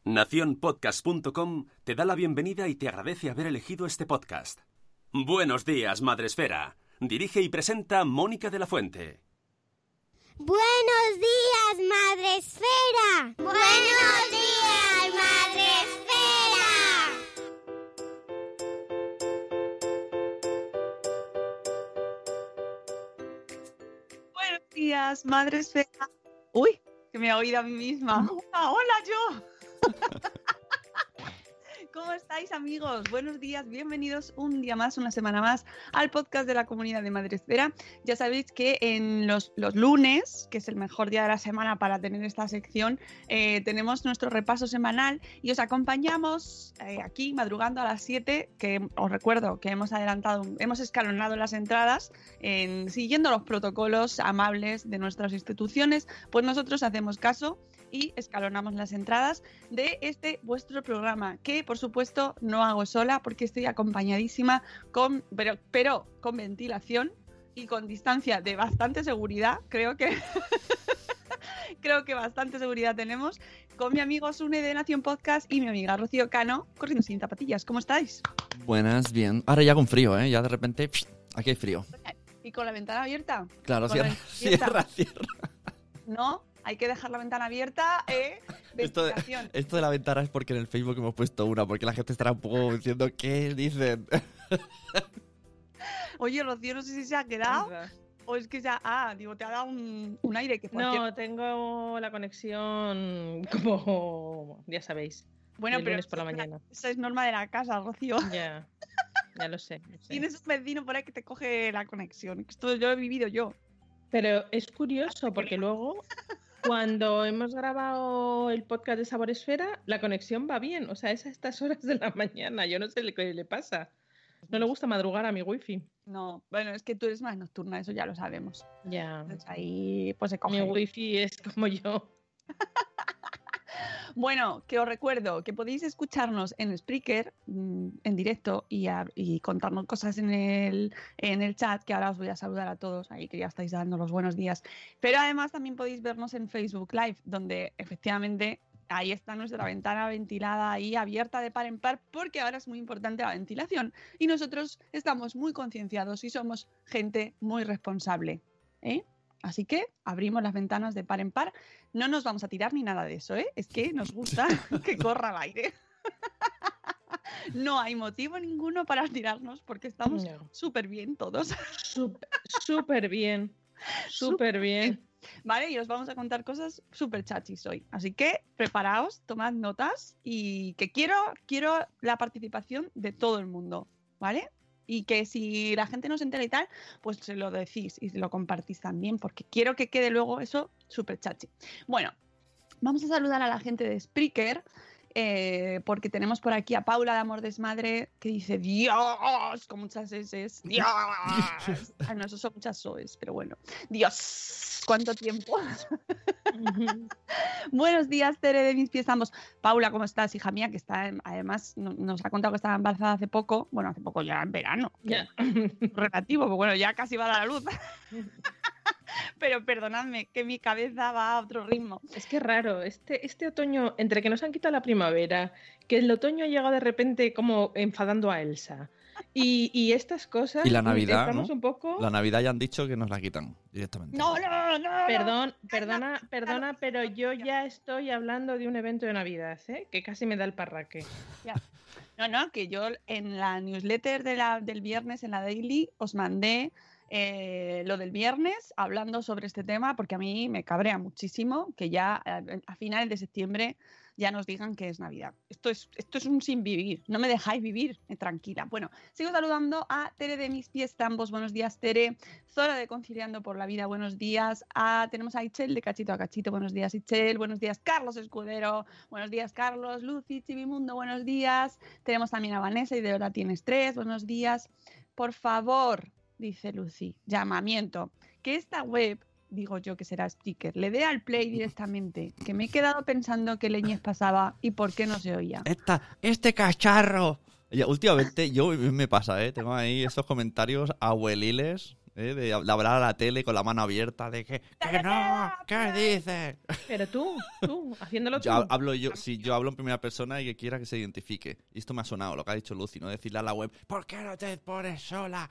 Nacionpodcast.com te da la bienvenida y te agradece haber elegido este podcast. Buenos días, Madresfera. Dirige y presenta Mónica de la Fuente. ¡Buenos días, Madresfera! ¡Buenos días, Madresfera! Buenos días, Madresfera. Uy, que me he oído a mí misma. ¡Hola, yo! ¿Cómo estáis, amigos? Buenos días, bienvenidos un día más, una semana más al podcast de la comunidad de Madresfera. Ya sabéis que en los lunes, que es el mejor día de la semana para tener esta sección, tenemos nuestro repaso semanal y os acompañamos aquí madrugando a las 7, que os recuerdo que hemos escalonado las entradas siguiendo los protocolos amables de nuestras instituciones, pues nosotros hacemos caso y escalonamos las entradas de este vuestro programa, que por supuesto no hago sola porque estoy acompañadísima pero con ventilación y con distancia de bastante seguridad, creo que bastante seguridad tenemos, con mi amigo Sune de Nación Podcast y mi amiga Rocío Cano, corriendo sin zapatillas. ¿Cómo estáis? Buenas, bien. Ahora ya con frío, ¿eh? Ya de repente, aquí hay frío. ¿Y con la ventana abierta? Claro, cierra. ¿No? Hay que dejar la ventana abierta, Esto de la ventana es porque en el Facebook hemos puesto una, porque la gente estará un poco diciendo ¿qué dicen? Oye, Rocío, no sé si se ha quedado o es que ya... te ha dado un aire que... No, tengo la conexión como... ya sabéis, bueno, pero lunes por la mañana. Esa es norma de la casa, Rocío. Ya lo sé. Tienes un vecino por ahí que te coge la conexión. Esto yo lo he vivido yo. Pero es curioso porque luego... Cuando hemos grabado el podcast de Saboresfera, la conexión va bien, o sea, es a estas horas de la mañana, yo no sé qué le pasa. No le gusta madrugar a mi wifi. No, bueno, es que tú eres más nocturna, eso ya lo sabemos. Ya. Entonces ahí pues se coge. Mi wifi es como yo. Bueno, que os recuerdo que podéis escucharnos en Spreaker en directo y contarnos cosas en el chat, que ahora os voy a saludar a todos ahí que ya estáis dando los buenos días. Pero además también podéis vernos en Facebook Live, donde efectivamente ahí está nuestra ventana ventilada ahí abierta de par en par, porque ahora es muy importante la ventilación y nosotros estamos muy concienciados y somos gente muy responsable, ¿eh? Así que abrimos las ventanas de par en par. No nos vamos a tirar ni nada de eso, ¿eh? Es que nos gusta que corra el aire. No hay motivo ninguno para tirarnos porque estamos súper bien todos. Súper bien. Súper bien. Vale, y os vamos a contar cosas súper chachis hoy. Así que preparaos, tomad notas y que quiero la participación de todo el mundo, ¿vale? Y que si la gente no se entera y tal, pues se lo decís y lo compartís también, porque quiero que quede luego eso súper chachi. Bueno, vamos a saludar a la gente de Spreaker, porque tenemos por aquí a Paula de Amor Desmadre, que dice Dios, con muchas S. Dios. No, eso son muchas Soes, pero bueno. Dios, ¿cuánto tiempo? Buenos días, Tere de Mis Pies Ambos. Paula, ¿cómo estás, hija mía? Que está, además, nos ha contado que estaba embarazada hace poco. Bueno, hace poco ya en verano. Ya. Relativo, pero bueno, ya casi va a dar a luz. Pero perdonadme, que mi cabeza va a otro ritmo. Es que es raro, este otoño, entre que nos han quitado la primavera, que el otoño ha llegado de repente como enfadando a Elsa, y estas cosas... Y la Navidad, estamos ¿no? un poco... La Navidad ya han dicho que nos la quitan directamente. No. Perdona, pero yo ya estoy hablando de un evento de Navidad, ¿eh? Que casi me da el parraque. Ya. No, que yo en la newsletter del viernes, en la Daily, os mandé lo del viernes hablando sobre este tema, porque a mí me cabrea muchísimo que ya a finales de septiembre ya nos digan que es Navidad. Esto es un sin vivir, no me dejáis vivir tranquila. Bueno, sigo saludando a Tere de Mis Pies Ambos, buenos días, Tere. Zora de Conciliando por la Vida, buenos días. Tenemos a Ichel de Cachito a Cachito, buenos días, Ichel. Buenos días, Carlos Escudero, buenos días, Carlos. Lucy, Chivimundo, buenos días. Tenemos también a Vanessa y de verdad tienes 3, buenos días. Por favor, dice Lucy, llamamiento, que esta web, digo yo que será Spreaker, le dé al play directamente, que me he quedado pensando qué leñes pasaba y por qué no se oía. Este cacharro. Últimamente yo me pasa, tengo ahí estos comentarios abueliles De hablar a la tele con la mano abierta de que no, ¿qué dices? Pero tú, haciéndolo tú. Yo hablo en primera persona y que quiera que se identifique. Y esto me ha sonado, lo que ha dicho Lucy, no decirle a la web, ¿por qué no te pones sola?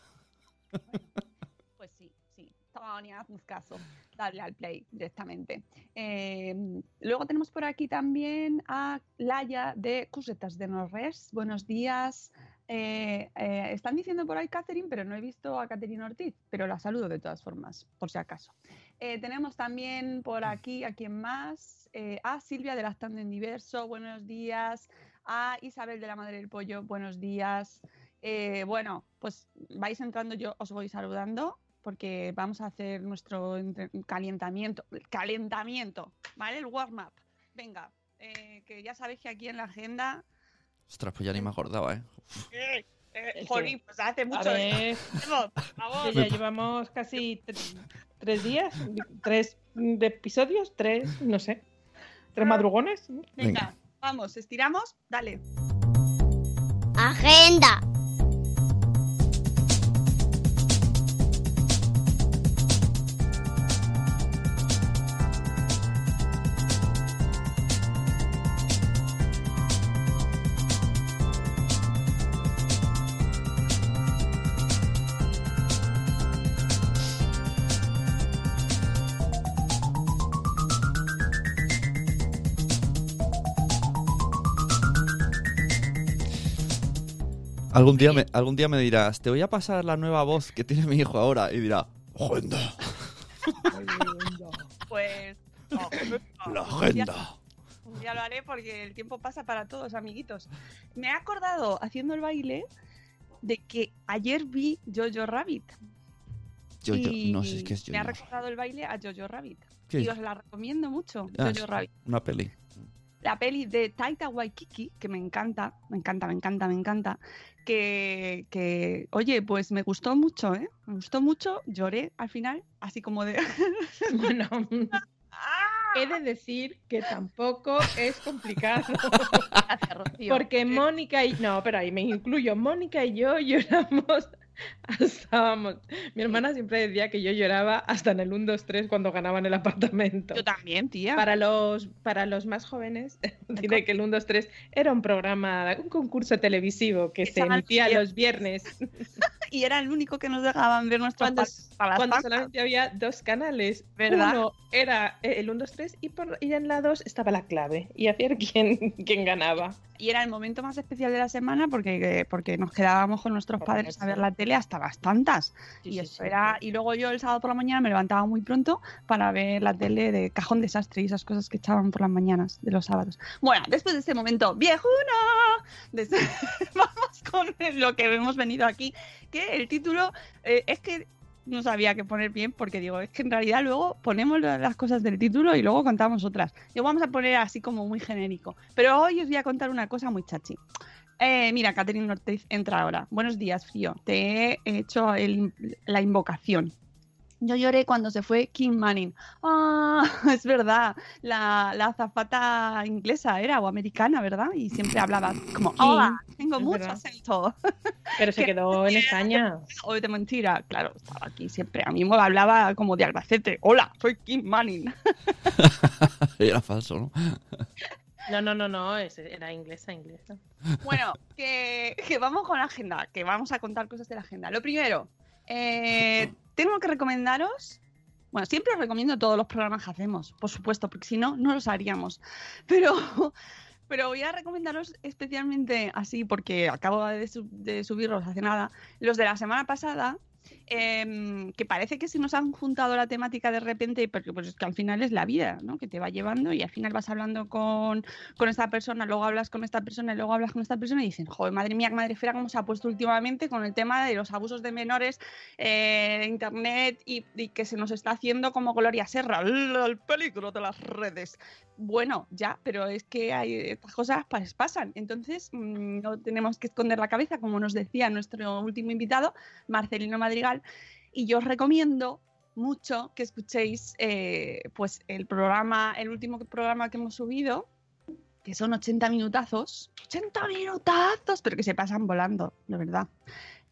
Pues sí. Tonia, haznos caso. Darle al play directamente. Luego tenemos por aquí también a Laia de Cosetas de Norres. Buenos días. Están diciendo por ahí Catherine, pero no he visto a Catherine Ortiz, pero la saludo de todas formas, por si acaso. Tenemos también por aquí, ¿a quién más? A Silvia de Lactando en Diverso, buenos días. A Isabel de la Madre del Pollo, buenos días. Bueno, pues vais entrando, yo os voy saludando, porque vamos a hacer nuestro calentamiento, ¿vale? El warm-up. Venga, que ya sabéis que aquí en la agenda... Ostras, pues ya ni me acordaba, Jolín, pues hace mucho. Ya llevamos casi 3 días, 3 episodios, 3, no sé, 3 madrugones. Venga, vamos, estiramos, dale. Agenda. Algún día me dirás, te voy a pasar la nueva voz que tiene mi hijo ahora. Y dirá, agenda. Pues... La agenda. Ya lo haré porque el tiempo pasa para todos, amiguitos. Me he acordado, haciendo el baile, de que ayer vi Jojo Rabbit. No sé qué es Jojo. Me ha recordado el baile a Jojo Rabbit. ¿Qué? Y os la recomiendo mucho, Ah, Jojo Rabbit. Una peli. La peli de Taika Waititi, que me encanta. Que oye, pues me gustó mucho, ¿eh? Me gustó mucho, lloré al final, así como de... Bueno, he de decir que tampoco es complicado. Gracias, Rocío. Porque Mónica y... No, pero ahí me incluyo. Mónica y yo lloramos hasta, vamos. Mi hermana siempre decía que yo lloraba hasta en el 1, 2, 3 cuando ganaban el apartamento. Yo también, tía. Para los más jóvenes, diré que el 1, 2, 3 era un concurso televisivo que se emitía los viernes. Y era el único que nos dejaban ver nuestros cuando solamente había 2 canales. ¿Verdad? Uno era el 1, 2, 3 y en la 2 estaba la clave. Y a ver quién ganaba. Y era el momento más especial de la semana porque nos quedábamos con nuestros padres a ver la tele hasta las tantas. Y luego yo el sábado por la mañana me levantaba muy pronto para ver la tele de Cajón Desastre y esas cosas que echaban por las mañanas de los sábados. Bueno, después de este momento viejuno, vamos con lo que hemos venido aquí, que el título es que no sabía qué poner bien porque digo, es que en realidad luego ponemos las cosas del título y luego contamos otras. Yo vamos a poner así como muy genérico. Pero hoy os voy a contar una cosa muy chachi. Mira, Catherine Ortiz entra ahora. Buenos días, Frío. Te he hecho la invocación. Yo lloré cuando se fue Kim Manning. Ah, es verdad. La azafata inglesa era o americana, ¿verdad? Y siempre hablaba como, hola, tengo mucho acento. Pero se quedó en España. O de mentira. Claro, estaba aquí siempre. A mí me hablaba como de Albacete. Hola, soy Kim Manning. Era falso, ¿no? No, era inglesa. Bueno, que vamos con la agenda, que vamos a contar cosas de la agenda. Lo primero, tengo que recomendaros, bueno, siempre os recomiendo todos los programas que hacemos, por supuesto, porque si no, no los haríamos. Pero voy a recomendaros especialmente así, porque acabo de subirlos hace nada, los de la semana pasada. Que parece que se nos han juntado la temática de repente, porque pues es que al final es la vida, ¿no? Que te va llevando y al final vas hablando con esta persona, luego hablas con esta persona y luego hablas con esta persona y dicen, joder, madre mía, madre esfera, cómo se ha puesto últimamente con el tema de los abusos de menores de internet y que se nos está haciendo como Gloria Serra, el peligro de las redes. Bueno, ya, pero es que estas cosas pasan, entonces no tenemos que esconder la cabeza, como nos decía nuestro último invitado, Marcelino Madrigal, y yo os recomiendo mucho que escuchéis pues el último programa que hemos subido, que son 80 minutazos, pero que se pasan volando, de verdad,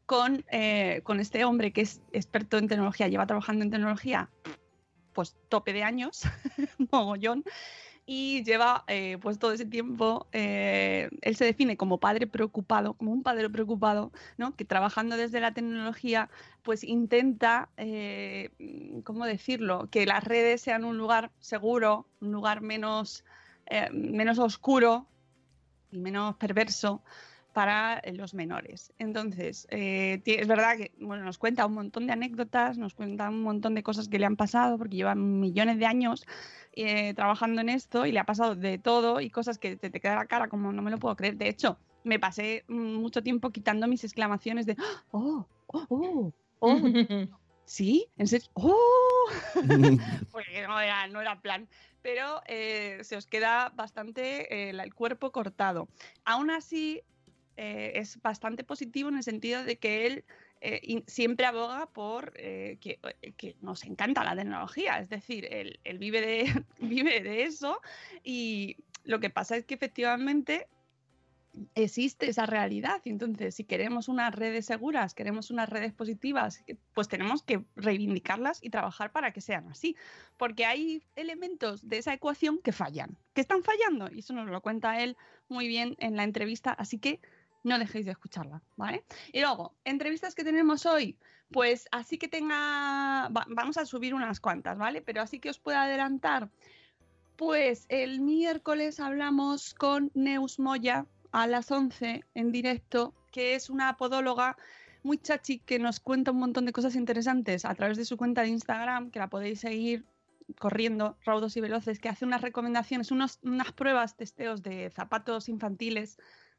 con este hombre que es experto en tecnología, lleva trabajando en tecnología pues tope de años, mogollón, y lleva pues todo ese tiempo, él se define como padre preocupado, como un padre preocupado, ¿no? Que trabajando desde la tecnología pues intenta, ¿cómo decirlo?, que las redes sean un lugar seguro, un lugar menos oscuro y menos perverso para los menores. Entonces, es verdad que nos cuenta un montón de anécdotas, nos cuenta un montón de cosas que le han pasado, porque lleva millones de años trabajando en esto y le ha pasado de todo y cosas que te queda la cara como no me lo puedo creer. De hecho, me pasé mucho tiempo quitando mis exclamaciones de ¡oh! ¡Oh! ¡Oh! ¡Oh! ¿Sí? ¿En serio? ¡Oh! Porque no era plan. Pero se os queda bastante el cuerpo cortado. Aún así, es bastante positivo en el sentido de que él siempre aboga por que nos encanta la tecnología, es decir, él vive de eso, y lo que pasa es que efectivamente existe esa realidad. Y entonces, si queremos unas redes seguras, queremos unas redes positivas, pues tenemos que reivindicarlas y trabajar para que sean así, porque hay elementos de esa ecuación que fallan, que están fallando, y eso nos lo cuenta él muy bien en la entrevista, así que no dejéis de escucharla, ¿vale? Y luego, entrevistas que tenemos hoy, pues así que vamos a subir unas cuantas, ¿vale? Pero así que os puedo adelantar, pues el miércoles hablamos con Neus Moya a las 11 en directo, que es una podóloga muy chachi que nos cuenta un montón de cosas interesantes a través de su cuenta de Instagram, que la podéis seguir corriendo, raudos y veloces, que hace unas recomendaciones, unas pruebas, testeos de zapatos infantiles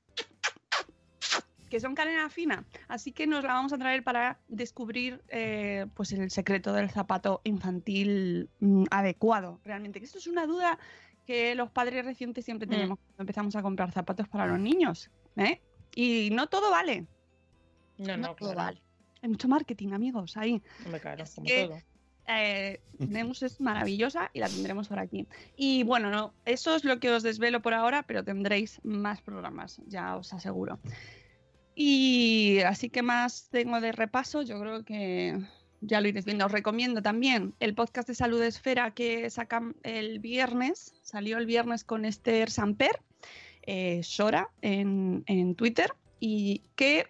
que son canela fina, así que nos la vamos a traer para descubrir pues el secreto del zapato infantil adecuado, realmente, que esto es una duda que los padres recientes siempre tenemos cuando empezamos a comprar zapatos para los niños, ¿eh? Y no todo vale. No todo vale. Hay mucho marketing, amigos, ahí. Claro, así como que, todo. Neus es maravillosa y la tendremos por aquí. Y bueno, no, eso es lo que os desvelo por ahora, pero tendréis más programas, ya os aseguro. Y así que más tengo de repaso, yo creo que ya lo iréis viendo. Os recomiendo también el podcast de Salud Esfera que sacan el viernes, salió el viernes con Esther Samper, Sora en Twitter, y que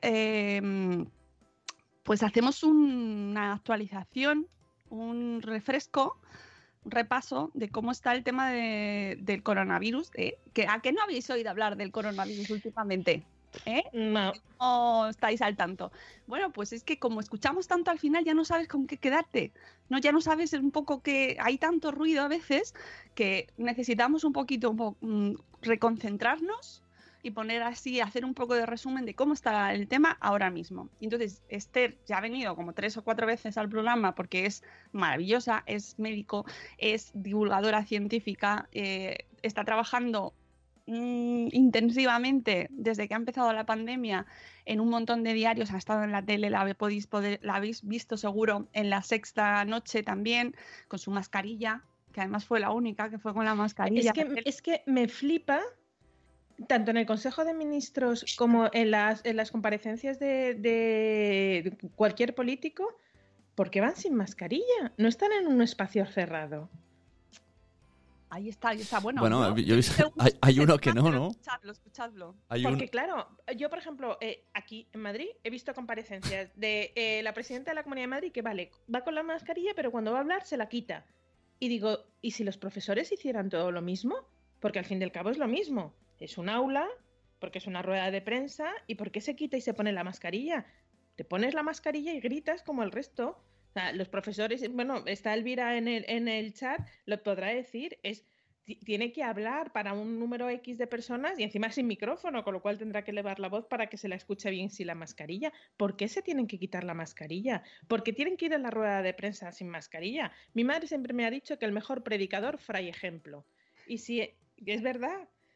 pues hacemos una actualización, un refresco, un repaso de cómo está el tema del coronavirus. ¿A qué no habéis oído hablar del coronavirus últimamente? No. ¿O estáis al tanto? Bueno, pues es que como escuchamos tanto al final ya no sabes con qué quedarte, ¿no? Ya no sabes un poco que hay tanto ruido a veces que necesitamos un poquito reconcentrarnos y poner así, hacer un poco de resumen de cómo está el tema ahora mismo. Y entonces Esther ya ha venido como 3 o 4 veces al programa porque es maravillosa, es médico, es divulgadora científica, está trabajando intensivamente desde que ha empezado la pandemia en un montón de diarios, ha estado en la tele, la habéis visto seguro en La Sexta Noche también, con su mascarilla, que además fue la única que fue con la mascarilla. Es que me flipa, tanto en el Consejo de Ministros como en las comparecencias de cualquier político, porque van sin mascarilla, no están en un espacio cerrado. Ahí está. Bueno, hay uno que no. Escuchadlo. Porque claro, yo por ejemplo, aquí en Madrid he visto comparecencias de la presidenta de la Comunidad de Madrid que va con la mascarilla, pero cuando va a hablar se la quita. Y digo, ¿y si los profesores hicieran todo lo mismo? Porque al fin y al cabo es lo mismo. Es un aula, porque es una rueda de prensa, ¿y por qué se quita y se pone la mascarilla? Te pones la mascarilla y gritas como el resto. O sea, los profesores, bueno, está Elvira en el chat, lo podrá decir, tiene que hablar para un número X de personas y encima sin micrófono, con lo cual tendrá que elevar la voz para que se la escuche bien sin la mascarilla. ¿Por qué se tienen que quitar la mascarilla? ¿Por qué tienen que ir a la rueda de prensa sin mascarilla? Mi madre siempre me ha dicho que el mejor predicador, fray ejemplo. Y si es verdad,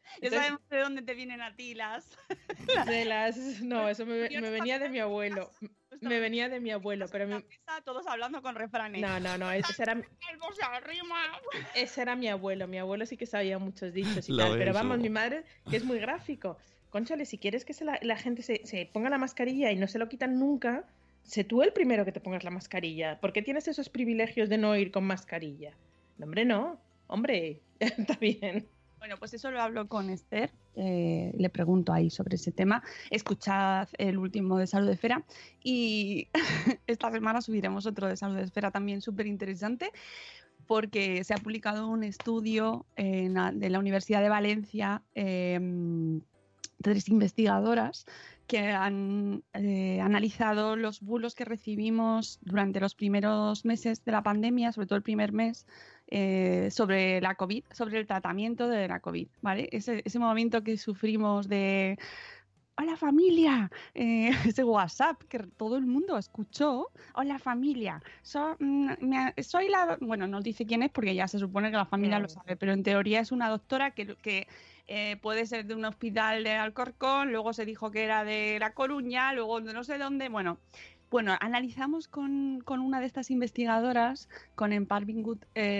Ya sabemos de dónde te vienen a ti las... No, eso me venía de mi abuelo. Me venía de mi abuelo, pero... Todos hablando con refranes. No, ese era mi abuelo. Mi abuelo sí que sabía muchos dichos y tal. Pero vamos, mi madre, que es muy gráfico. Cónchale, si quieres que la gente se ponga la mascarilla y no se lo quitan nunca, sé tú el primero que te pongas la mascarilla. ¿Por qué tienes esos privilegios de no ir con mascarilla? No, hombre, no. Hombre, está bien. Bueno, pues eso lo hablo con Esther, le pregunto ahí sobre ese tema. Escuchad el último de Salud Esfera y esta semana subiremos otro de Salud Esfera también súper interesante porque se ha publicado un estudio de la Universidad de Valencia, 3 investigadoras que han analizado los bulos que recibimos durante los primeros meses de la pandemia, sobre todo el primer mes, sobre la COVID, sobre el tratamiento de la COVID, ¿vale? Ese momento que sufrimos de hola familia, ese WhatsApp que todo el mundo escuchó, hola familia, soy la... Bueno, no dice quién es porque ya se supone que la familia lo sabe, pero en teoría es una doctora que puede ser de un hospital de Alcorcón, luego se dijo que era de La Coruña, luego de no sé dónde, bueno, analizamos con una de estas investigadoras, con Empar Bingut,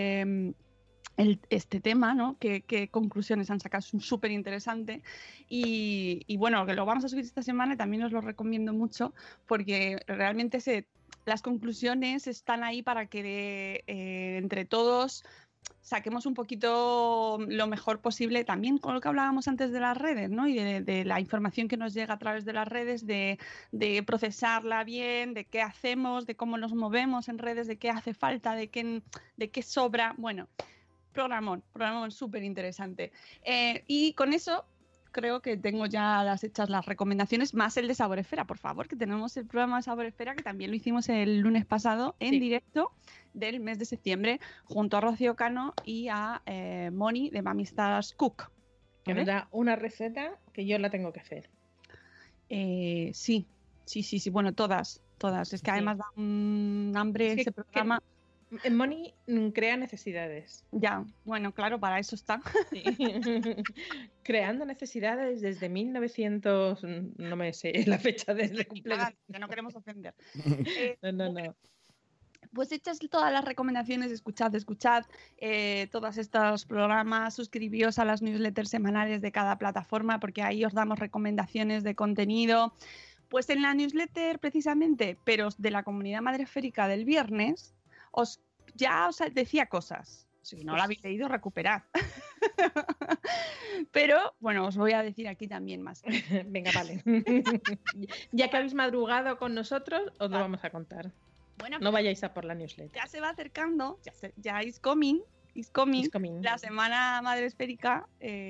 este tema, ¿no? ¿Qué conclusiones han sacado? Es súper interesante y bueno, que lo vamos a subir esta semana y también os lo recomiendo mucho porque realmente las conclusiones están ahí para que entre todos saquemos un poquito lo mejor posible, también con lo que hablábamos antes de las redes, ¿no? Y de la información que nos llega a través de las redes, de procesarla bien, de qué hacemos, de cómo nos movemos en redes, de qué hace falta, de qué sobra. Bueno, programón súper interesante. Y con eso creo que tengo ya hechas las recomendaciones, más el de Sabor Esfera, por favor, que tenemos el programa de Sabor Esfera, que también lo hicimos el lunes pasado en directo del mes de septiembre, junto a Rocío Cano y a Moni de Mamistas Cook. Que me da una receta que yo la tengo que hacer. Sí, bueno, todas. Es que además da un hambre ese programa. Moni crea necesidades. Ya, bueno, claro, para eso está. Sí. Creando necesidades desde 1900, no me sé la fecha de cumpleaños. Que no queremos ofender. No. Pues hechas todas las recomendaciones, escuchad todos estos programas, suscribíos a las newsletters semanales de cada plataforma porque ahí os damos recomendaciones de contenido. Pues en la newsletter precisamente, pero de la Comunidad Madresférica del viernes, os decía cosas. Si no la habéis leído, recuperad. Pero, bueno, os voy a decir aquí también más. Venga, vale. Ya que habéis madrugado con nosotros, os lo vamos a contar. Bueno, no vayáis a por la newsletter. Ya se va acercando, ya is coming. La semana madresférica.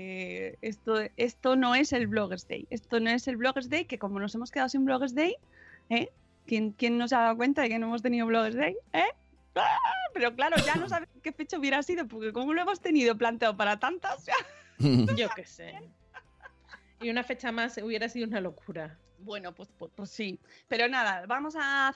Esto no es el Bloggers Day. Esto no es el Bloggers Day, que como nos hemos quedado sin Bloggers Day, ¿quién no se ha dado cuenta de que no hemos tenido Bloggers Day? Pero claro, ya no sabes qué fecha hubiera sido, porque como lo hemos tenido planteado para tantas, yo qué sé. Y una fecha más hubiera sido una locura. Bueno, pues sí. Pero nada, vamos a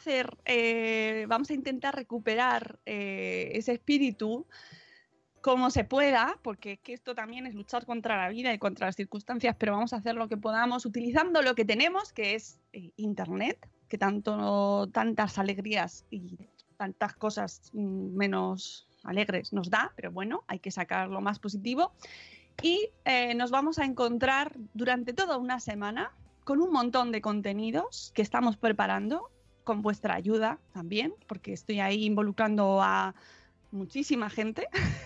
intentar recuperar ese espíritu como se pueda, porque es que esto también es luchar contra la vida y contra las circunstancias, pero vamos a hacer lo que podamos utilizando lo que tenemos, que es Internet, que tantas alegrías y tantas cosas menos alegres nos da, pero bueno, hay que sacar lo más positivo. Y nos vamos a encontrar durante toda una semana con un montón de contenidos que estamos preparando, con vuestra ayuda también, porque estoy ahí involucrando a muchísima gente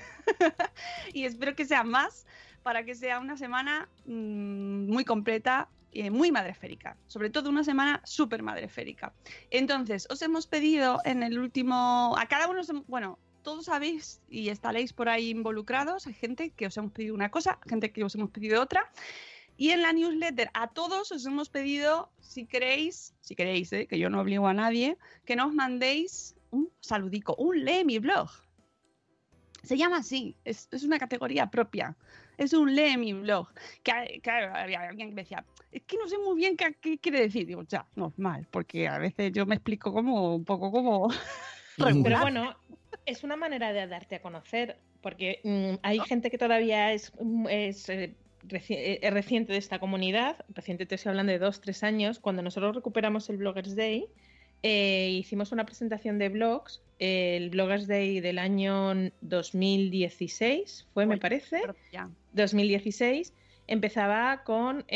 y espero que sea más, para que sea una semana muy completa, muy madresférica, sobre todo una semana súper madresférica. Entonces, os hemos pedido en el último, a cada uno, bueno, todos sabéis y estaréis por ahí involucrados, hay gente que os hemos pedido una cosa, gente que os hemos pedido otra, y en la newsletter a todos os hemos pedido, si queréis, que yo no obligo a nadie, que nos mandéis un saludico, un lee mi blog. Se llama así, es una categoría propia. Es un lee mi blog. Que, claro, había alguien que me decía, es que no sé muy bien qué quiere decir. Digo, ya, normal, porque a veces yo me explico un poco como regular. Pero bueno, es una manera de darte a conocer, porque hay gente que todavía es reciente de esta comunidad. Reciente, te estoy hablando de 2-3 años. Cuando nosotros recuperamos el Bloggers Day, hicimos una presentación de blogs. El Bloggers Day del año 2016 fue, me parece. 2016 empezaba con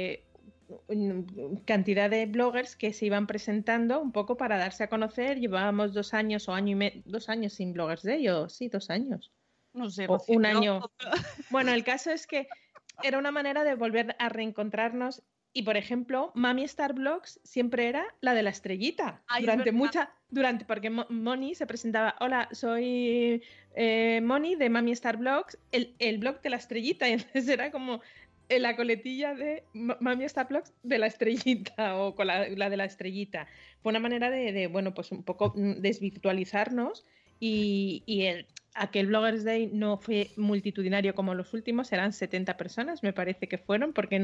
cantidad de bloggers que se iban presentando un poco para darse a conocer. Llevábamos 2 años o 2 años sin Bloggers Day, o sí, 2 años. No sé, o un año. Bueno, el caso es que era una manera de volver a reencontrarnos. Y, por ejemplo, Mami Star Blogs siempre era la de la estrellita. Ay, Porque Moni se presentaba, hola, soy Moni de Mami Star Blogs, el blog de la estrellita. Y entonces era como la coletilla de Mami Star Blogs de la estrellita, o con la de la estrellita. Fue una manera de bueno, pues un poco desvirtualizarnos, y aquel Bloggers Day no fue multitudinario como los últimos, eran 70 personas, me parece que fueron, porque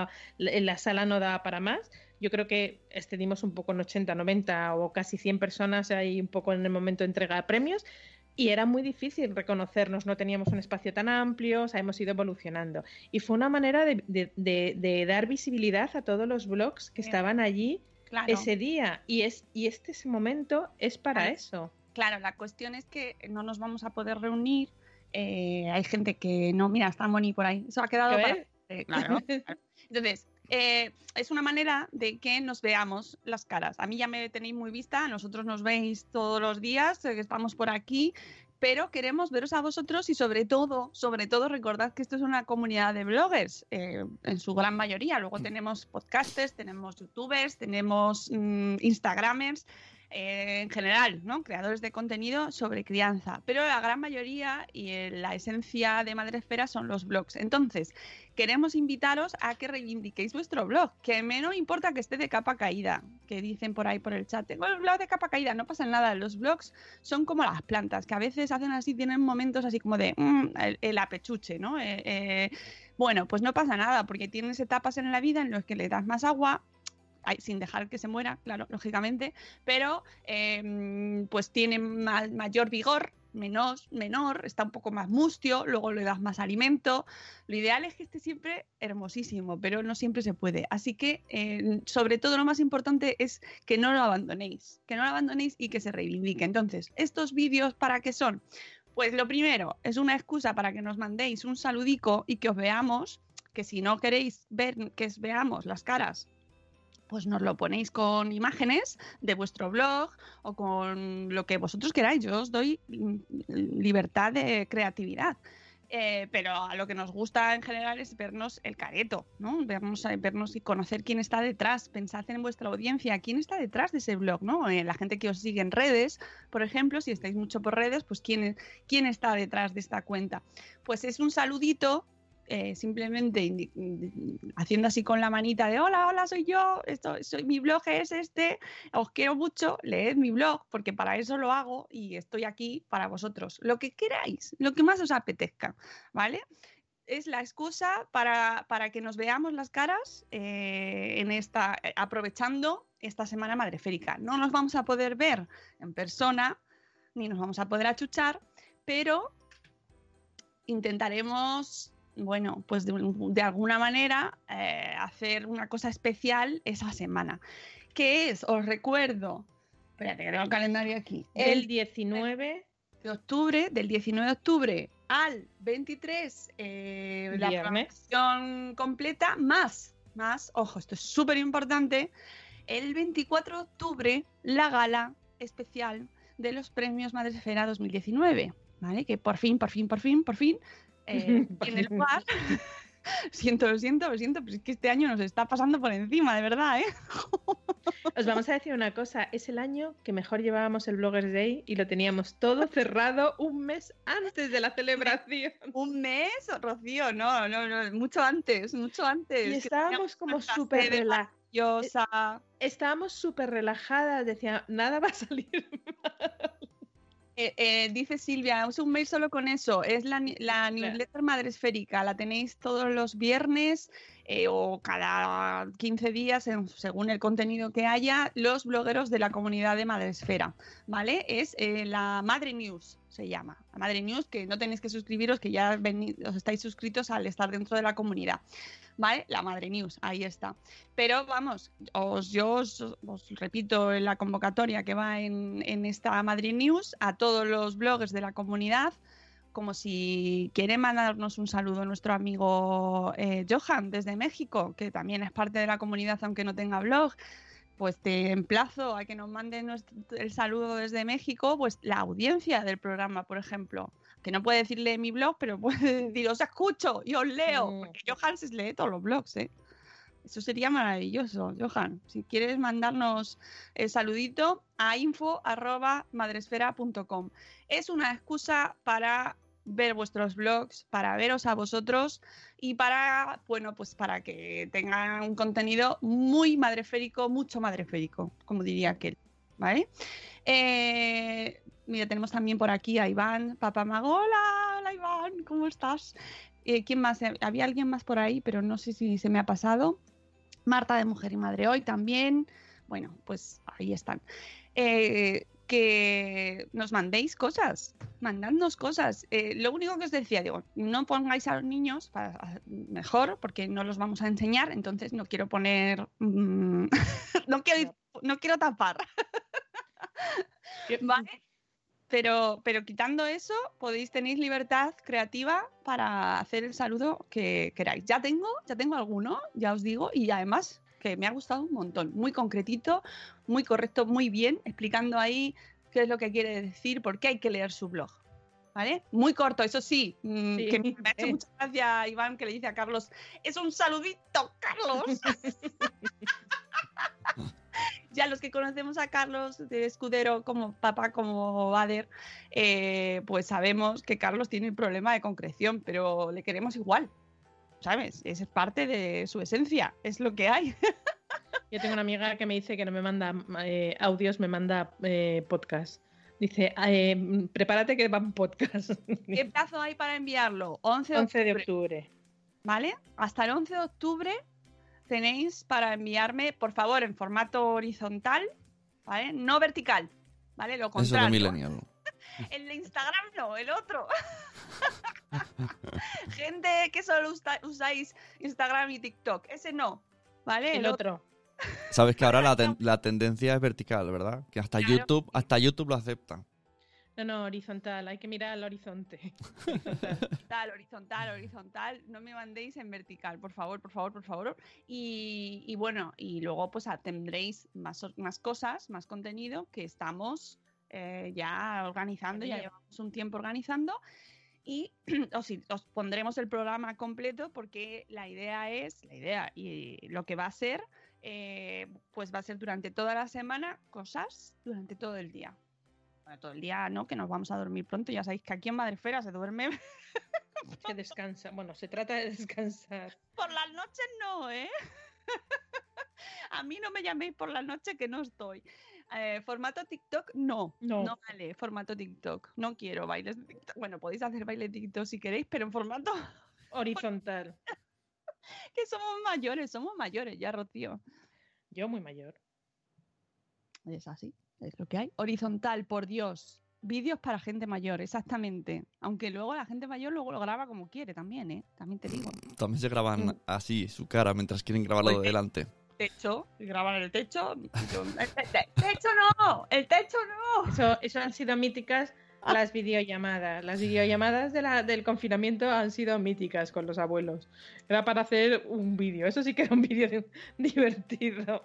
la sala no daba para más. Yo creo que excedimos un poco en 80, 90 o casi 100 personas ahí un poco en el momento de entrega de premios, y era muy difícil reconocernos, no teníamos un espacio tan amplio, o sea, hemos ido evolucionando. Y fue una manera de dar visibilidad a todos los blogs que estaban allí ese día, y este momento es para eso. Claro, la cuestión es que no nos vamos a poder reunir. Hay gente que no, mira, está Moni por ahí. Eso ha quedado claro. Entonces, es una manera de que nos veamos las caras. A mí ya me tenéis muy vista, nosotros nos veis todos los días, que estamos por aquí, pero queremos veros a vosotros, y sobre todo recordad que esto es una comunidad de bloggers, en su gran mayoría. Luego tenemos podcasters, tenemos youtubers, tenemos instagramers, en general, ¿no? Creadores de contenido sobre crianza, pero la gran mayoría y la esencia de Madresfera son los blogs. Entonces, queremos invitaros a que reivindiquéis vuestro blog, que menos importa que esté de capa caída, que dicen por ahí por el chat, tengo el blog de capa caída, no pasa nada. Los blogs son como las plantas, que a veces hacen así, tienen momentos así como de el apechuche, ¿no? Bueno, pues no pasa nada, porque tienes etapas en la vida en las que le das más agua, sin dejar que se muera, claro, lógicamente, pero pues tiene mayor vigor, menor, está un poco más mustio, luego le das más alimento. Lo ideal es que esté siempre hermosísimo, pero no siempre se puede. Así que, sobre todo, lo más importante es que no lo abandonéis, y que se reivindique. Entonces, ¿estos vídeos para qué son? Pues lo primero, es una excusa para que nos mandéis un saludico y que os veamos, que si no queréis ver que os veamos las caras, pues nos lo ponéis con imágenes de vuestro blog o con lo que vosotros queráis. Yo os doy libertad de creatividad. Pero a lo que nos gusta en general es vernos el careto, ¿no? Vernos y conocer quién está detrás. Pensad en vuestra audiencia, quién está detrás de ese blog, ¿no? La gente que os sigue en redes, por ejemplo, si estáis mucho por redes, pues quién está detrás de esta cuenta. Pues es un saludito. Simplemente haciendo así con la manita de hola, soy yo, mi blog es este, os quiero mucho, leed mi blog, porque para eso lo hago y estoy aquí para vosotros. Lo que queráis, lo que más os apetezca, ¿vale? Es la excusa para que nos veamos las caras aprovechando esta semana madreférica. No nos vamos a poder ver en persona, ni nos vamos a poder achuchar, pero intentaremos, bueno, pues de alguna manera hacer una cosa especial esa semana. ¿Qué es? Os recuerdo, espérate que tengo el calendario aquí. El 19 de octubre, del 19 de octubre al 23, la programación completa, más, ojo, esto es súper importante, el 24 de octubre, la gala especial de los premios Madresfera 2019, ¿vale? Que por fin, en el bar. Lo siento, pero es que este año nos está pasando por encima, de verdad, ¿eh? Os vamos a decir una cosa, es el año que mejor llevábamos el Bloggers Day y lo teníamos todo cerrado un mes antes de la celebración. ¿Un mes, Rocío? No, mucho antes. Y estábamos como súper relajadas. Estábamos súper relajadas, decía, nada va a salir mal. Dice Silvia, usa un mail solo con eso, es la newsletter madresférica, la tenéis todos los viernes o cada 15 días, según el contenido que haya, los blogueros de la comunidad de Madresfera, ¿vale? Es la Madre News, se llama. La Madre News, que no tenéis que suscribiros, que ya os estáis suscritos al estar dentro de la comunidad, ¿vale? La Madre News, ahí está. Pero vamos, yo os repito en la convocatoria que va en esta Madre News a todos los bloggers de la comunidad, como si quiere mandarnos un saludo a nuestro amigo Johan desde México, que también es parte de la comunidad aunque no tenga blog, pues te emplazo a que nos manden el saludo desde México, pues la audiencia del programa, por ejemplo, que no puede decirle mi blog, pero puede decir, os escucho y os leo, porque Johan se lee todos los blogs, ¿eh? Eso sería maravilloso, Johan. Si quieres mandarnos el saludito a info@madresfera.com. Es una excusa para ver vuestros blogs, para veros a vosotros y para, bueno, pues para que tengan un contenido muy madreférico, mucho madreférico, como diría aquel, ¿vale? Mira, tenemos también por aquí a Iván Papamago. Hola Iván, ¿cómo estás? ¿Quién más? Había alguien más por ahí, pero no sé si se me ha pasado. Marta de Mujer y Madre Hoy también. Bueno, pues ahí están. Que nos mandéis cosas, mandadnos cosas. Lo único que os decía, digo, no pongáis a los niños mejor, porque no los vamos a enseñar, entonces no quiero poner... no quiero tapar. ¿Vale? Pero quitando eso, tenéis libertad creativa para hacer el saludo que queráis. Ya tengo alguno, ya os digo, y además que me ha gustado un montón. Muy concretito, muy correcto, muy bien, explicando ahí qué es lo que quiere decir, por qué hay que leer su blog. ¿Vale? Muy corto, eso sí, que me ha hecho mucha gracia Iván, que le dice a Carlos, es un saludito, Carlos. Ya los que conocemos a Carlos de Escudero como papá, como Bader, pues sabemos que Carlos tiene un problema de concreción, pero le queremos igual, ¿sabes? Es parte de su esencia, es lo que hay. Yo tengo una amiga que me dice que no me manda audios, me manda podcast. Dice, prepárate que va un podcast. ¿Qué plazo hay para enviarlo? 11 de octubre. ¿Vale? Hasta el 11 de octubre tenéis para enviarme, por favor, en formato horizontal, ¿vale? No vertical, ¿vale? Lo contrario. Eso de millennial. El de Instagram no, el otro. Gente que solo usáis Instagram y TikTok, ese no, ¿vale? El otro. Sabes que ahora la tendencia es vertical, ¿verdad? Que hasta YouTube lo acepta. No, horizontal, hay que mirar al horizonte. Horizontal, no me mandéis en vertical, por favor. Y bueno, y luego pues tendréis más cosas, más contenido que estamos ya organizando, ya llevamos un tiempo organizando y os pondremos el programa completo porque la idea y lo que va a ser, pues va a ser durante toda la semana cosas durante todo el día. Bueno, todo el día no, que nos vamos a dormir pronto. Ya sabéis que aquí en Madresfera se duerme. Se descansa. Bueno, se trata de descansar. Por las noches no, ¿eh? A mí no me llaméis por las noches que no estoy. Formato TikTok, no vale, formato TikTok. No quiero bailes de TikTok. Bueno, podéis hacer bailes de TikTok si queréis, pero en formato horizontal. Que somos mayores ya, Rocío. Yo muy mayor. Es así. Es lo que hay. Horizontal, por Dios. Vídeos para gente mayor, exactamente. Aunque luego la gente mayor luego lo graba como quiere también, ¿eh? También te digo. También se graban así, su cara, mientras quieren grabarlo de delante. Techo, graban el techo. ¡El techo no! Eso han sido míticas las videollamadas. Las videollamadas del confinamiento han sido míticas con los abuelos. Era para hacer un vídeo. Eso sí que era un vídeo divertido.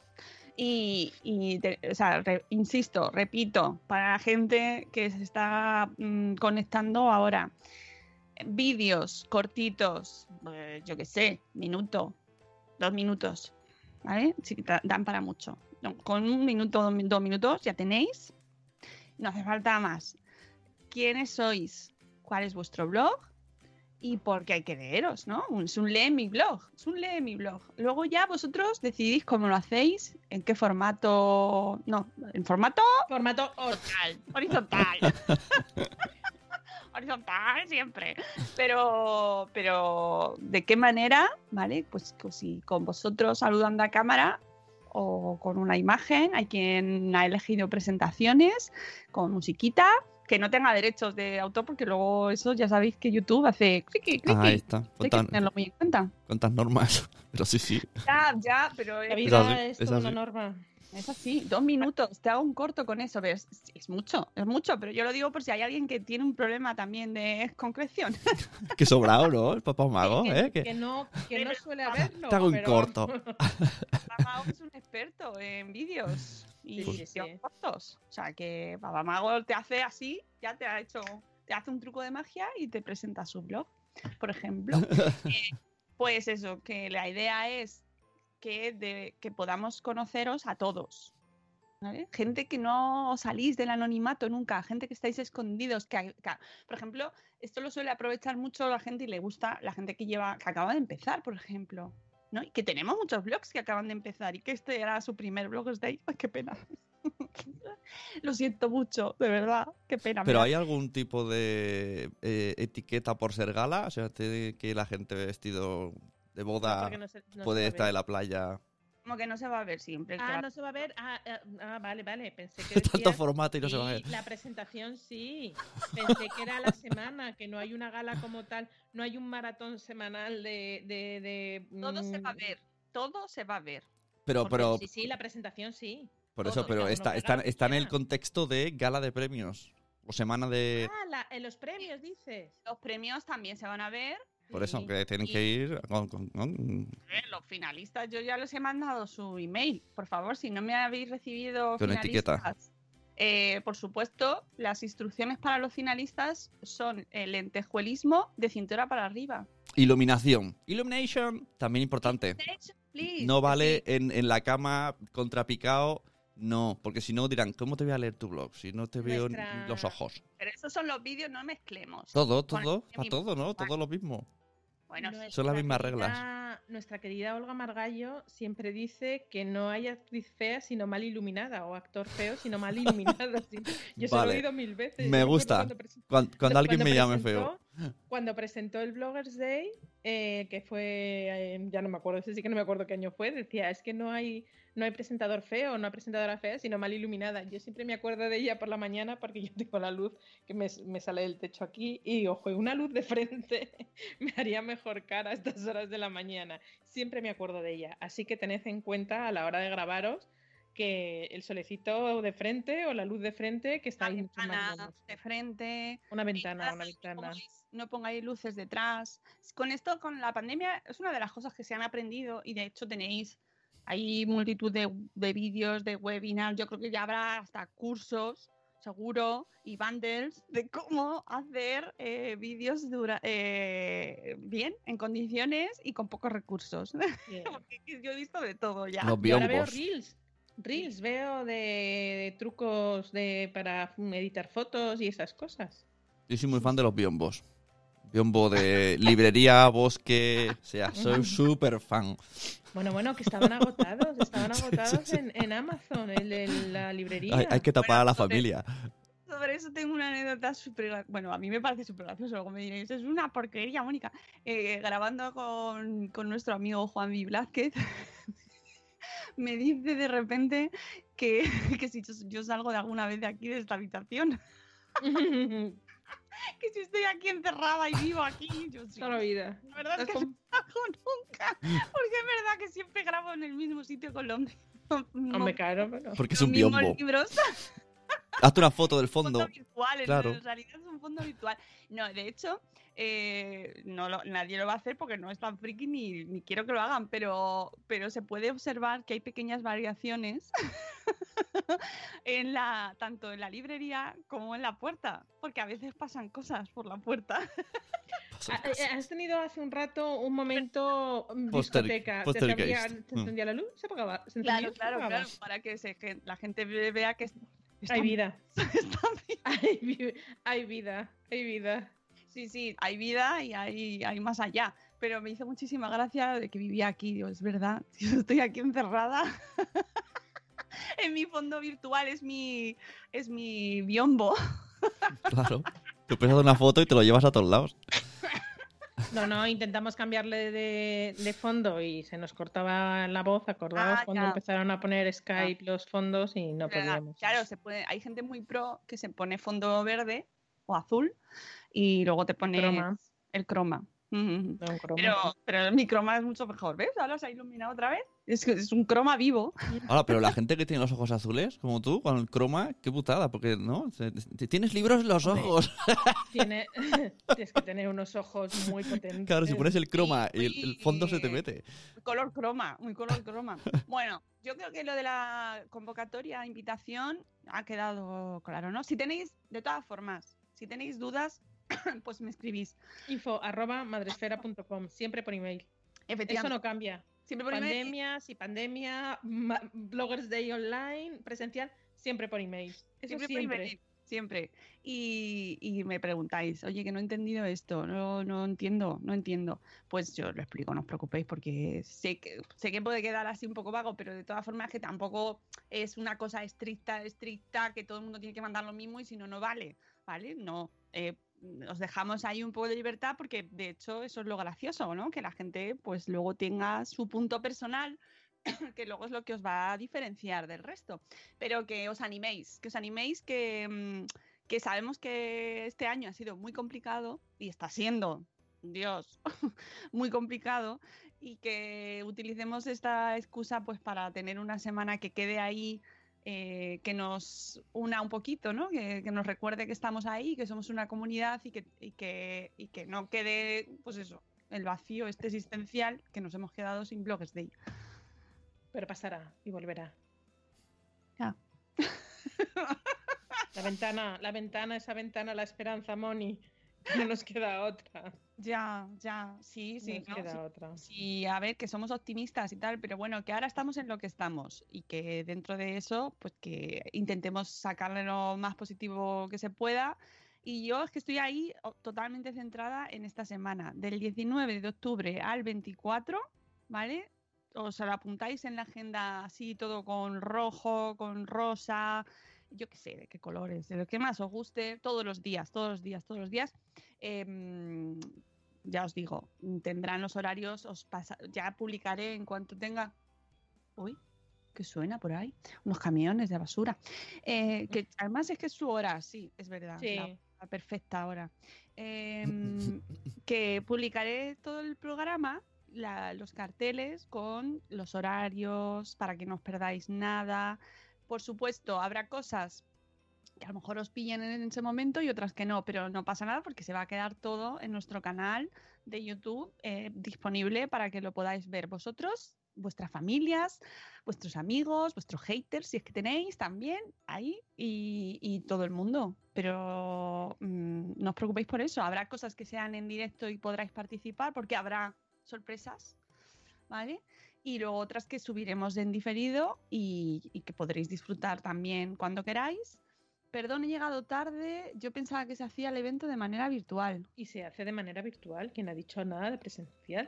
Insisto, repito, para la gente que se está conectando ahora, vídeos cortitos, yo qué sé, 2 minutos, ¿vale? Sí, dan para mucho. Con 1 minuto, 2 minutos ya tenéis, no hace falta más. ¿Quiénes sois? ¿Cuál es vuestro blog? Y porque hay que leeros, ¿no? Es un lee mi blog. Luego ya vosotros decidís cómo lo hacéis, en qué formato... No, en formato... Formato horizontal. horizontal siempre. Pero ¿de qué manera? ¿Vale? Pues si con vosotros saludando a cámara o con una imagen, hay quien ha elegido presentaciones con musiquita, que no tenga derechos de autor, porque luego eso ya sabéis que YouTube hace cliqui, cliqui. Ahí está. Hay que tenerlo muy en cuenta. ¿Cuántas normas? Pero sí. Ya, pero La vida así, es es toda así. una norma. es así, 2 minutos, te hago un corto con eso, ¿ves? Es mucho, pero yo lo digo por si hay alguien que tiene un problema también de concreción. Qué sobrado, ¿no? El papá mago, ¿eh? Que no suele haberlo. Te hago un pero corto. Babamago es un experto en vídeos y Sí. sesión cortos. O sea que Babamago te hace así, ya te hace un truco de magia y te presenta su blog, por ejemplo. Pues eso, que la idea es que podamos conoceros a todos. ¿Vale? Gente que no salís del anonimato nunca, gente que estáis escondidos, que, por ejemplo, esto lo suele aprovechar mucho la gente y le gusta la gente que acaba de empezar, por ejemplo, ¿no? Y que tenemos muchos blogs que acaban de empezar y que este era su primer Bloggers Day. ¡Ay, qué pena! Lo siento mucho, de verdad, qué pena. ¿Pero hay algún tipo de etiqueta por ser gala? O sea, que la gente vestido de boda porque no se puede va a estar ver. en la playa. Como que no se va a ver siempre. No se va a ver. Vale. Pensé que Tanto decías, formato y no se va a ver. sí, la presentación sí. Pensé que era la semana, que no hay una gala como tal, no hay un maratón semanal de Todo se va a ver, todo se va a ver. Pero Sí, la presentación sí. por todo, eso, pero cada uno que haga lo que está en el quiera. contexto de gala de premios. O semana de... En los premios dices. Los premios también se van a ver. Por eso, Sí. que tienen que ir con- Los finalistas, yo ya les he mandado su email. Por favor, si no me habéis recibido Con finalistas, etiqueta. por supuesto, las instrucciones para los finalistas son el lentejuelismo de cintura para arriba. Iluminación. Illumination, también importante. Please. No vale Sí. en la cama contrapicado, no, porque si no dirán, ¿cómo te voy a leer tu blog si no te veo Nuestra- los ojos? Pero esos son los vídeos, no mezclemos. Todo, Con a el todo, ¿no? mismo. Todo lo mismo. Bueno, sí. Son las mismas querida- reglas. Nuestra querida Olga Margallo siempre dice que no hay actriz fea sino mal iluminada o actor feo sino mal iluminado. Yo se lo Vale. he oído 1000 veces. Me Yo acuerdo gusta. Cuando alguien me llame feo. Cuando presentó el Bloggers Day, que fue, ya no me acuerdo, ese sí que no me acuerdo qué año fue, decía, es que no hay presentador feo, no hay presentadora fea, sino mal iluminada. Yo siempre me acuerdo de ella por la mañana porque yo tengo la luz que me sale del techo aquí y, ojo, una luz de frente me haría mejor cara a estas horas de la mañana. Siempre me acuerdo de ella. Así que tened en cuenta a la hora de grabaros que el solecito de frente o la luz de frente que está Una ahí mucho más ventana bonito. de frente. Una ventana. No pongáis luces detrás. Con esto, con la pandemia, es una de las cosas que se han aprendido y de hecho hay multitud de vídeos, de webinars. Yo creo que ya habrá hasta cursos, seguro, y bundles de cómo hacer vídeos bien, en condiciones y con pocos recursos. Sí. Porque yo he visto de todo ya. Los Y ahora veo biombos. Reels veo de trucos para editar fotos y esas cosas. Yo soy muy fan de los biombos. Biombo de librería, bosque, o sea, soy súper fan. Bueno, que estaban agotados en Amazon, en la librería. Hay que tapar a la Bueno, familia. Sobre eso tengo una anécdota súper... Bueno, a mí me parece súper gracioso. Luego me diréis, es una porquería, Mónica. Grabando con nuestro amigo Juan V. Blázquez, me dice de repente que si yo salgo de alguna vez de aquí, de esta habitación, que si estoy aquí encerrada y vivo aquí, yo sí. Toda la vida. La verdad es que no hago nunca, porque es verdad que siempre grabo en el mismo sitio con los Hombre, claro, pero... Porque es los un mismos biombo. libros. Hazte una foto del fondo. Fondo virtual, Claro. en realidad es un fondo virtual. No, de hecho, nadie lo va a hacer porque no es tan friki ni quiero que lo hagan, pero se puede observar que hay pequeñas variaciones tanto en la librería como en la puerta, porque a veces pasan cosas por la puerta. Has tenido hace un rato un momento Poster- discoteca. poltergeist. ¿Se encendía la luz? ¿Se apagaba? ¿Se Claro, encendía? ¿Se apagaba? para que la gente vea que Hay vida. está bien. Hay vida. Sí, hay vida y hay más allá. Pero me hizo muchísima gracia de que vivía aquí. Digo, es verdad, yo estoy aquí encerrada. En mi fondo virtual es mi biombo. Claro. Tú puedes hacer una foto y te lo llevas a todos lados. No, intentamos cambiarle de fondo y se nos cortaba la voz, acordaos cuando ya. empezaron a poner Skype los fondos y no Pero, podíamos. claro, hay gente muy pro que se pone fondo verde o azul y luego te pone el croma. No, un croma. Pero mi croma es mucho mejor, ¿ves? Ahora se ha iluminado otra vez. Es un croma vivo. Ahora, pero la gente que tiene los ojos azules, como tú, con el croma, qué putada, porque, ¿no? Tienes libros en los ojos. Tienes que tener unos ojos muy potentes. Claro, si pones el croma y el fondo se te mete. Color croma, muy color croma. Bueno, yo creo que lo de la convocatoria, invitación, ha quedado claro, ¿no? Si tenéis, de todas formas, si tenéis dudas, pues me escribís. info@madresfera.com, siempre por email. Eso no cambia. Siempre por pandemia, si pandemia, Bloggers Day online, presencial, siempre por email. Eso siempre. Siempre. Y me preguntáis, oye, que no he entendido esto, no entiendo. Pues yo lo explico, no os preocupéis, porque sé que puede quedar así un poco vago, pero de todas formas que tampoco es una cosa estricta, que todo el mundo tiene que mandar lo mismo y si no, no vale, ¿vale? No, os dejamos ahí un poco de libertad porque de hecho eso es lo gracioso, ¿no? Que la gente pues luego tenga su punto personal que luego es lo que os va a diferenciar del resto, pero que os animéis, que sabemos que este año ha sido muy complicado y está siendo, Dios, muy complicado y que utilicemos esta excusa pues para tener una semana que quede ahí, que nos una un poquito, ¿no? Que nos recuerde que estamos ahí, que somos una comunidad y que no quede pues eso, el vacío este existencial que nos hemos quedado sin Bloggers Day. Pero pasará y volverá. Ya. La ventana, la esperanza, Moni. No nos queda otra. Ya, sí. No nos queda otra. Sí, a ver, que somos optimistas y tal, pero bueno, que ahora estamos en lo que estamos y que dentro de eso, pues que intentemos sacarle lo más positivo que se pueda. Y yo es que estoy ahí totalmente centrada en esta semana, del 19 de octubre al 24, ¿vale? Os lo apuntáis en la agenda así, todo con rojo, con rosa, yo qué sé, de qué colores, de lo que más os guste, todos los días. Ya os digo, tendrán los horarios, ya publicaré en cuanto tenga... Uy, ¿qué suena por ahí? Unos camiones de basura. Que además es que es su hora, sí, es verdad. Sí. La perfecta hora. Que publicaré todo el programa, los carteles con los horarios para que no os perdáis nada. Por supuesto, habrá cosas que a lo mejor os pillen en ese momento y otras que no, pero no pasa nada porque se va a quedar todo en nuestro canal de YouTube disponible para que lo podáis ver vosotros, vuestras familias, vuestros amigos, vuestros haters, si es que tenéis también ahí y todo el mundo. Pero no os preocupéis por eso, habrá cosas que sean en directo y podráis participar porque habrá sorpresas, ¿vale? Y luego otras que subiremos en diferido y que podréis disfrutar también cuando queráis. Perdón, he llegado tarde. Yo pensaba que se hacía el evento de manera virtual. Y se hace de manera virtual. ¿Quién ha dicho nada de presencial?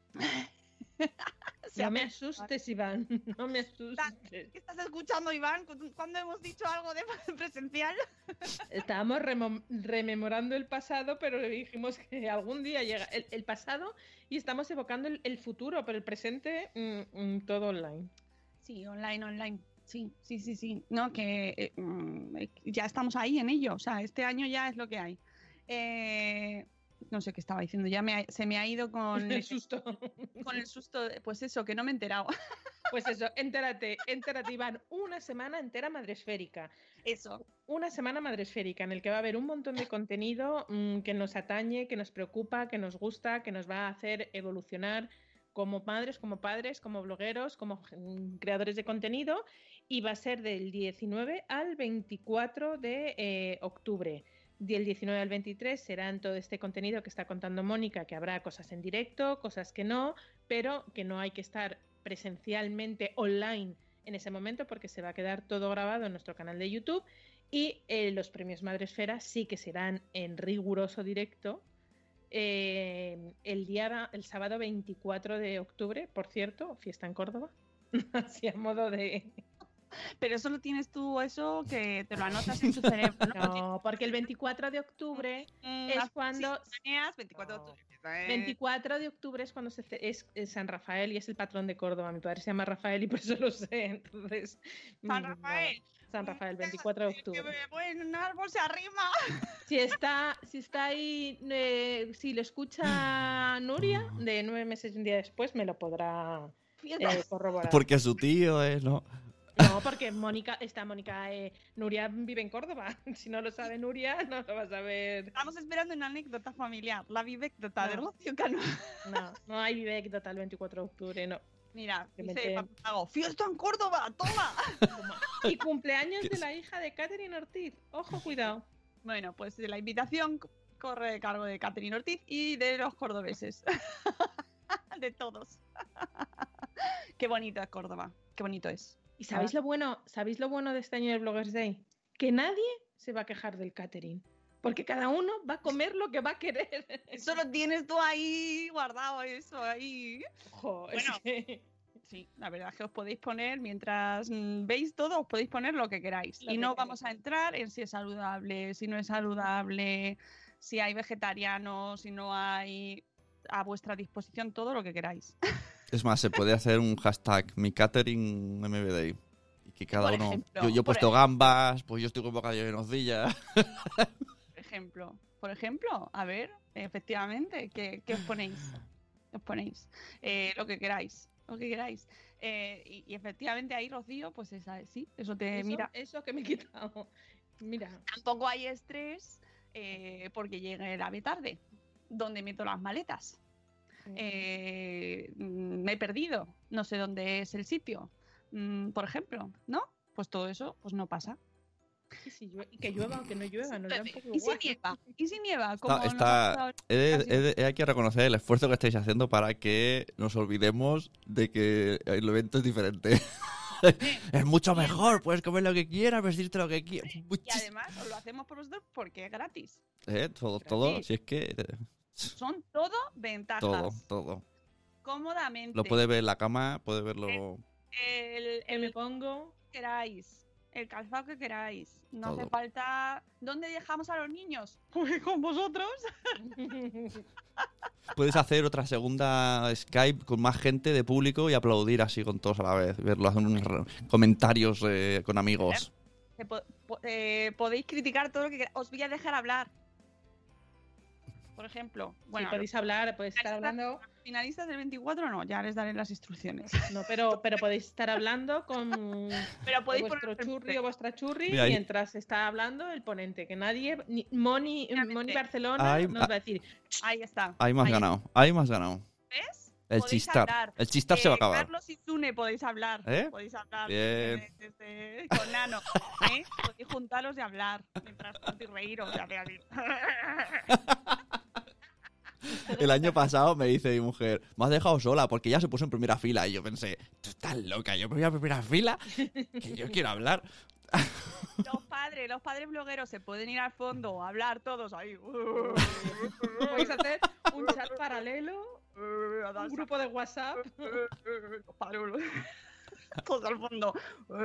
No me asustes, Iván. No me asustes. ¿Qué estás escuchando, Iván? ¿Cuándo hemos dicho algo de presencial? Estábamos rememorando el pasado, pero dijimos que algún día llega el pasado y estamos evocando el futuro, pero el presente todo online. Sí, online. Sí. No, que ya estamos ahí en ello. O sea, este año ya es lo que hay. No sé qué estaba diciendo. Ya se me ha ido con el susto. Con el susto. Pues eso, que no me he enterado. Pues eso, entérate, Iván. Una semana entera madresférica. Eso. Una semana madresférica en el que va a haber un montón de contenido que nos atañe, que nos preocupa, que nos gusta, que nos va a hacer evolucionar como madres, como padres, como blogueros, como creadores de contenido, y va a ser del 19 al 24 de octubre. Del 19 al 23 serán todo este contenido que está contando Mónica, que habrá cosas en directo, cosas que no, pero que no hay que estar presencialmente online en ese momento porque se va a quedar todo grabado en nuestro canal de YouTube. Y los premios Madresfera sí que serán en riguroso directo el sábado 24 de octubre, por cierto, fiesta en Córdoba, así a modo de Pero solo tienes tú eso que te lo anotas en tu cerebro, ¿no? No, porque el 24 de octubre es cuando... 24 de octubre. 24 de octubre es cuando es San Rafael y es el patrón de Córdoba. Mi padre se llama Rafael y por eso lo sé. Entonces, San Rafael. No, San Rafael, 24 de octubre. Que me voy en un árbol, se arrima. Si está ahí, si lo escucha Nuria, de 9 meses y un día después, me lo podrá corroborar. Porque su tío es, ¿no? No, porque Mónica, Nuria vive en Córdoba. Si no lo sabe Nuria, no lo va a saber. Estamos esperando una anécdota familiar, la vivecdota de Rocío Cano. No hay vivecdota el 24 de octubre, no. Mira, dice hago fiesta en Córdoba, toma. Y cumpleaños de la hija de Catherine Ortiz. Ojo, cuidado. Bueno, pues la invitación corre de cargo de Catherine Ortiz y de los cordobeses. De todos. Qué bonito es Córdoba, qué bonito es. ¿Y sabéis lo bueno de este año del Bloggers Day? Que nadie se va a quejar del catering. Porque cada uno va a comer lo que va a querer. Eso lo tienes tú ahí guardado, eso ahí. Ojo, bueno, sí, la verdad es que os podéis poner, mientras veis todo, os podéis poner lo que queráis. Y no vamos a entrar en si es saludable, si no es saludable, si hay vegetarianos, si no hay, a vuestra disposición todo lo que queráis. Es más, se puede hacer un hashtag mi catering MBDay. Y que cada uno... Ejemplo, yo he puesto gambas, pues yo estoy con bocadillo de nocilla. Por ejemplo, a ver, efectivamente, ¿qué os ponéis? Os ponéis lo que queráis. Y efectivamente ahí, Rocío, pues sí, eso te mira. Eso que me he quitado. Mira. Tampoco hay estrés porque llegue la tarde, donde meto las maletas. Me he perdido, no sé dónde es el sitio, por ejemplo, ¿no? Pues todo eso pues no pasa. Y que llueva o que no llueva, no da un poco igual. ¿Y si nieva? Hay que reconocer el esfuerzo que estáis haciendo para que nos olvidemos de que el evento es diferente. Es mucho mejor, puedes comer lo que quieras, vestirte lo que quieras. Y además lo hacemos por vosotros porque es gratis. Todo, si es que... Son todo ventajas. Todo. Cómodamente. Lo puedes ver en la cama, puedes verlo... Me pongo... Queráis, el calzado que queráis. No todo. Hace falta... ¿Dónde dejamos a los niños? Pues con vosotros. Puedes hacer otra segunda Skype con más gente de público y aplaudir así con todos a la vez. Verlo, hacer unos comentarios con amigos. Podéis criticar todo lo que queráis. Os voy a dejar hablar. Por ejemplo, bueno, sí, podéis hablar, podéis estar hablando. Finalistas del 24 no, ya les daré las instrucciones. No, pero podéis estar hablando con pero podéis vuestro churri o vuestra churri mientras está hablando el ponente, que nadie, ni Moni Barcelona nos va a decir. Ahí está. Hay más ganado. ¿Ves? El chistar. El chistar se va a acabar. Carlos y Sune podéis hablar. Podéis hablar. Bien. Con Nano. Podéis juntaros y hablar mientras tanto y reíros. El año pasado me dice mi mujer, me has dejado sola porque ella se puso en primera fila. Y yo pensé, tú estás loca, yo me voy a primera fila, que yo quiero hablar. Los padres blogueros se pueden ir al fondo a hablar todos ahí. Podéis hacer un chat paralelo, un grupo de WhatsApp. Los padres todos al fondo.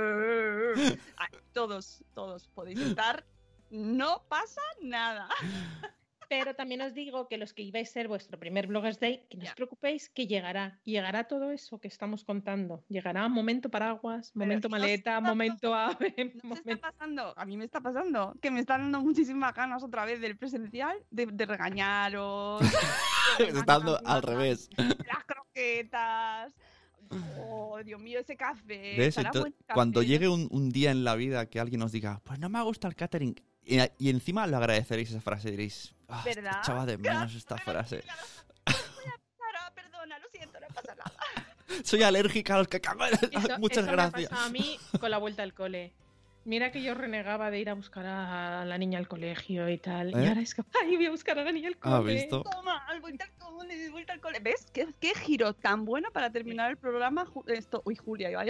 Todos podéis estar. No pasa nada. Pero también os digo que los que ibais a ser vuestro primer Bloggers Day, que no os preocupéis, que llegará todo eso que estamos contando. Llegará momento paraguas, momento maleta, momento ave. Está pasando, a mí me está pasando, que me están dando muchísimas ganas otra vez del presencial, de regañaros. Está dando al revés. Las croquetas. Oh, Dios mío, ese café. ¿Ves? Cuando llegue un día en la vida que alguien os diga, pues no me gusta el catering, y encima lo agradeceréis esa frase, diréis, ¿verdad? Echaba de menos esta frase. Perdona, lo siento, no pasa nada. Soy alérgica a los cacahuetes. Muchas gracias. Me pasó a mí con la vuelta al cole. Mira que yo renegaba de ir a buscar a la niña al colegio y tal. Y ahora es que, voy a buscar a la niña al cole. ¿Has visto? Toma, vuelta al cole. ¿Ves? ¿Qué giro tan bueno para terminar el programa? Julia, iba yo.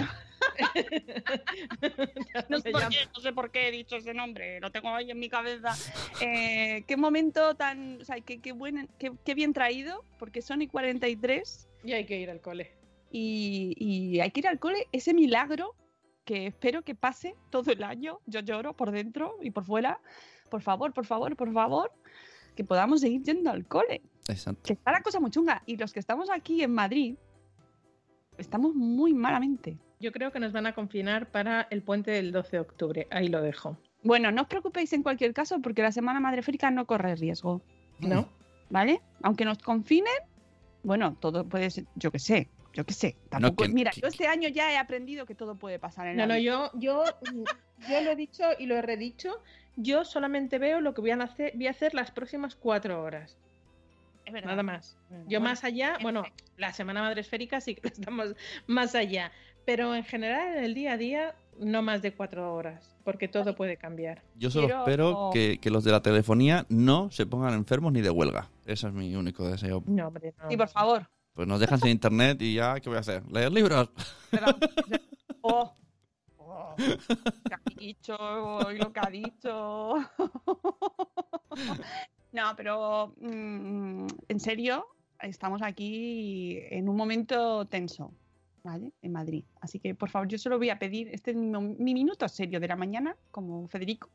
No sé por qué he dicho ese nombre, lo tengo ahí en mi cabeza. Qué momento tan... O sea, qué bien traído, porque son y 43. Y hay que ir al cole. Y hay que ir al cole, ese milagro que espero que pase todo el año. Yo lloro por dentro y por fuera. Por favor, que podamos seguir yendo al cole. Exacto. Que está la cosa muy chunga. Y los que estamos aquí en Madrid, estamos muy malamente. Yo creo que nos van a confinar para el puente del 12 de octubre. Ahí lo dejo. Bueno, no os preocupéis en cualquier caso porque la Semana Madreférica no corre riesgo. ¿No? ¿Vale? Aunque nos confinen, bueno, todo puede ser, yo qué sé. Tampoco, mira, yo este año ya he aprendido que todo puede pasar en la vida. yo lo he dicho y lo he redicho. Yo solamente veo lo que voy a hacer las próximas 4 horas. Es verdad. Nada más. Yo más allá, bueno, la Semana Madresférica sí que estamos más allá. Pero en general, en el día a día, no más de 4 horas, porque todo puede cambiar. Yo solo espero que los de la telefonía no se pongan enfermos ni de huelga. Ese es mi único deseo. No, hombre, no. Sí, por favor. Pues nos dejan sin internet y ya, ¿qué voy a hacer? ¿Leer libros? ¿Qué ha dicho? Lo que ha dicho. No, pero en serio, estamos aquí en un momento tenso, ¿vale? En Madrid. Así que, por favor, yo solo voy a pedir, este es mi minuto serio de la mañana, como Federico.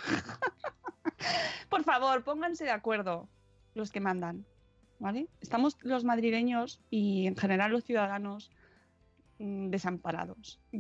Por favor, pónganse de acuerdo los que mandan, ¿vale? Estamos los madrileños y en general los ciudadanos desamparados.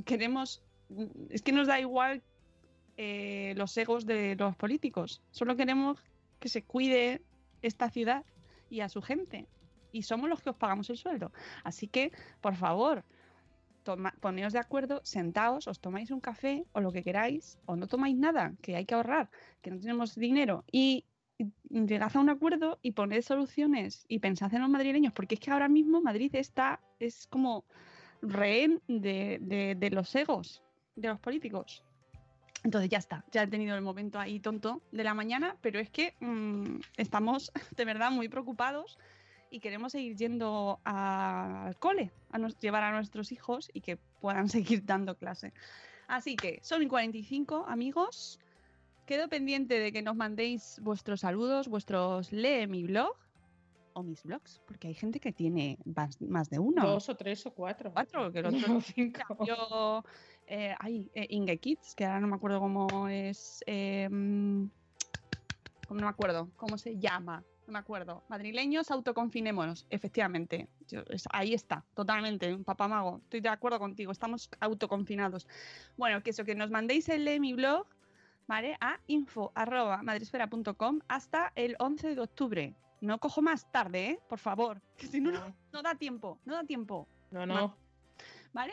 Es que nos da igual los egos de los políticos. Solo queremos que se cuide esta ciudad y a su gente. Y somos los que os pagamos el sueldo. Así que, por favor, poneos de acuerdo, sentaos, os tomáis un café o lo que queráis, o no tomáis nada, que hay que ahorrar, que no tenemos dinero, y llegad a un acuerdo y poned soluciones y pensad en los madrileños, porque es que ahora mismo Madrid es como rehén de los egos de los políticos. Entonces ya está, ya he tenido el momento ahí tonto de la mañana, pero es que estamos de verdad muy preocupados y queremos seguir yendo al cole, llevar a nuestros hijos y que puedan seguir dando clase. Así que son 45, amigos. Quedo pendiente de que nos mandéis vuestros saludos, vuestros lee mi blog o mis blogs, porque hay gente que tiene más de uno. 2 o 3 o 4. 4, que el otro No, 5. yo, Inge Kids, que ahora no me acuerdo cómo es, no me acuerdo cómo se llama, no me acuerdo. Madrileños, autoconfinémonos, efectivamente. Ahí está, totalmente, papá mago, estoy de acuerdo contigo, estamos autoconfinados. Bueno, que eso, que nos mandéis el de mi blog, ¿vale? A info@madresfera.com hasta el 11 de octubre. No cojo más tarde, ¿eh? Por favor, que si no da tiempo, No. ¿Vale?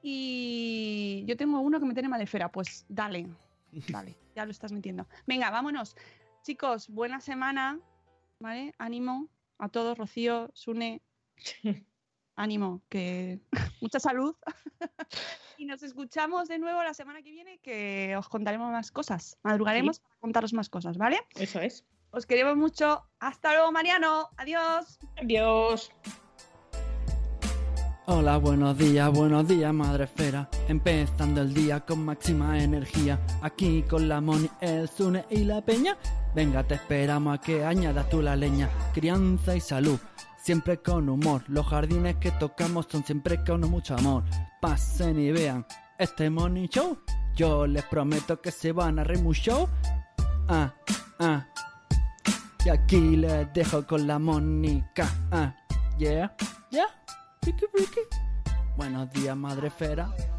Y yo tengo uno que me tiene Madresfera, pues dale, ya lo estás metiendo. Venga, vámonos. Chicos, buena semana, ¿vale? Ánimo a todos, Rocío, Sune, ánimo, que mucha salud. Y nos escuchamos de nuevo la semana que viene, que os contaremos más cosas. Madrugaremos para contaros más cosas, ¿vale? Eso es. Os queremos mucho. Hasta luego, Mariano. Adiós. Adiós. Hola, buenos días, Madresfera. Empezando el día con máxima energía. Aquí con la Moni, el Sune y la Peña. Venga, te esperamos a que añadas tú la leña. Crianza y salud, siempre con humor. Los jardines que tocamos son siempre con mucho amor. Pasen y vean este Morning Show. Yo les prometo que se van a reír mucho. Y aquí les dejo con la Mónica. Yeah. Ricky. Buenos días, Madresfera.